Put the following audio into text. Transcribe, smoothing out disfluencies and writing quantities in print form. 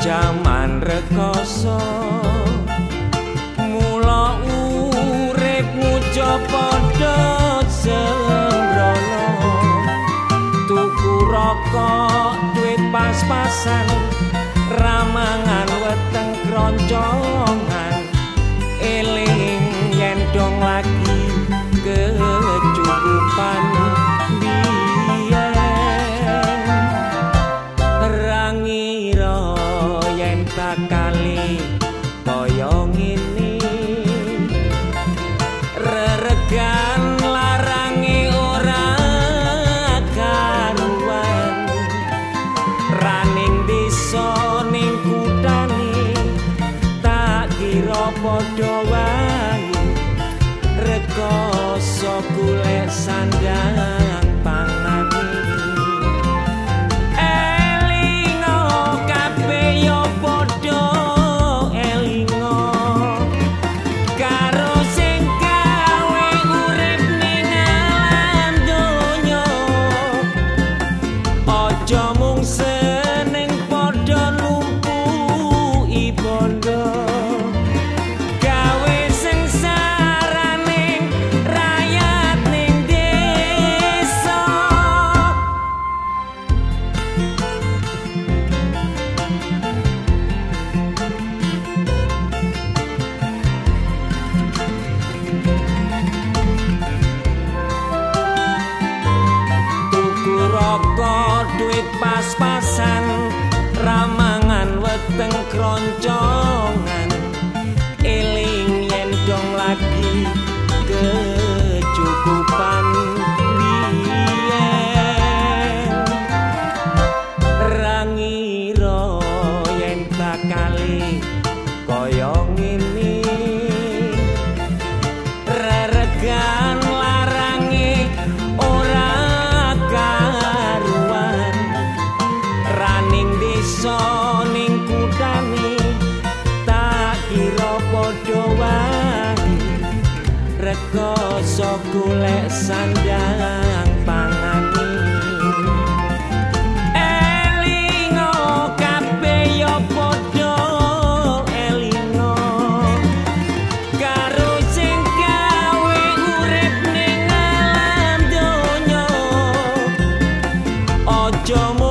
jaman rekoso mula uripmu padha sembrono tuku rokok duit pas-pasan ramangan weteng kroncongan eling yen dong lagi kecukupan kali kaya ngene reregan larange ora karuan raning desa ning kutane tak kira padha wae rekoso golek sandang pangane duit pas-pasan ramangan weteng kroncongan eling yen dong lagi kecukupan biyen rangira yen bakale kaya ngene reregan larange ora desa ning kutane tak kira padha wae rekoso golek sandang pangane elingo kabeh ya padha elingo karo sing gawe urip ning alam donya aja